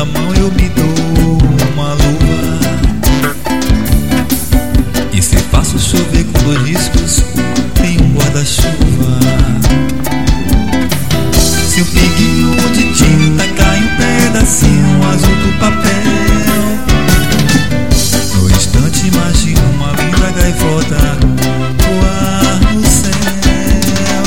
na mão eu me dou uma luva. E se faço chover com 2 riscos, tem um guarda-chuva. Se um pinguinho de tinta cai um pedacinho azul do papel, no instante imagino uma linda gaivota voar no céu.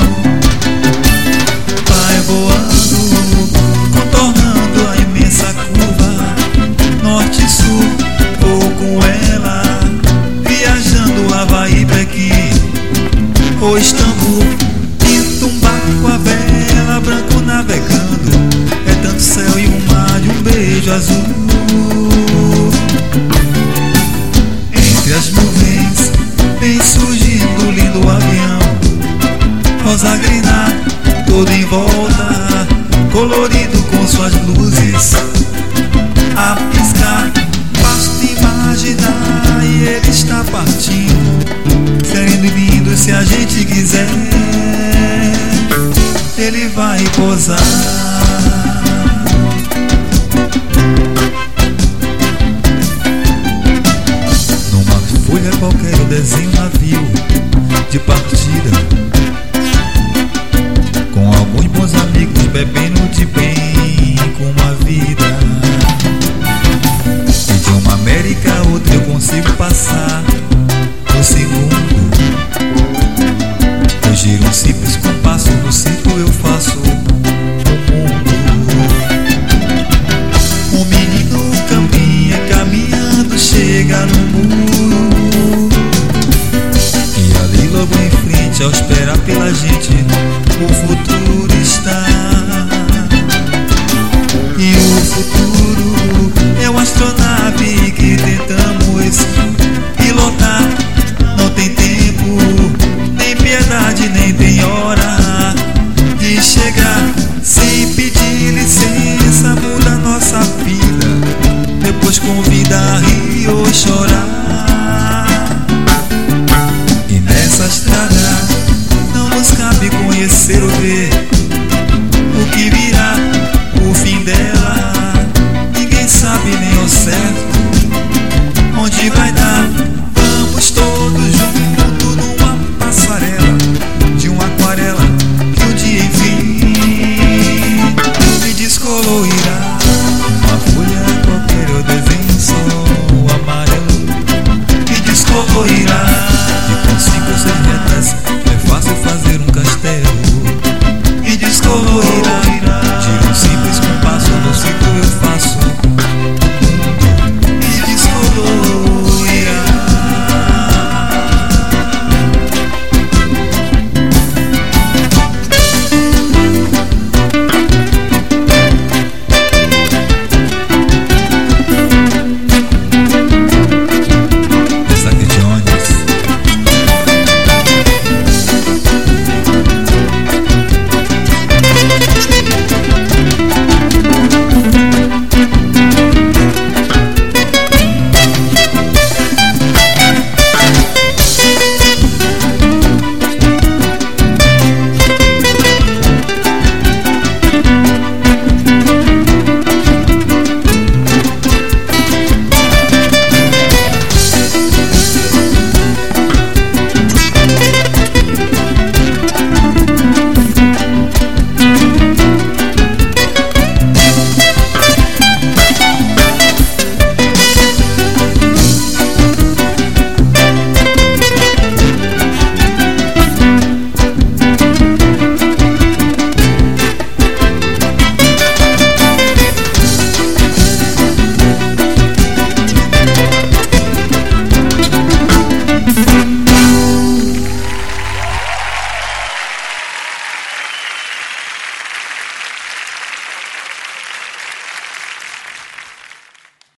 Vai voando, contornando a imensa curva, norte e sul, vou com ela, viajando Havaí, Pequim ou Istambul. Pinto um barco à vela, branco navegando, é tanto céu e um mar de um beijo azul. Entre as nuvens vem surgindo lindo avião, rosa grinar, todo em volta, colorido com suas luzes a piscar. Basta imaginar e ele está partindo, sendo lindo se a gente quiser. Ele vai pousar. Numa folha qualquer eu desenho um navio de partida, com alguns bons amigos bebendo de bem com uma vida. E de uma América a outra eu consigo passar no segundo. Eu giro um simples compasso, no círculo eu faço o mundo. Um menino caminha, caminhando, chega no muro, e ali logo em frente, ao esperar pela gente, o futuro está. E o futuro é uma astronave que tentamos pilotar. Não tem tempo, nem piedade, nem tem hora de chegar. Sem pedir licença, muda nossa vida, depois convida a rir ou chorar.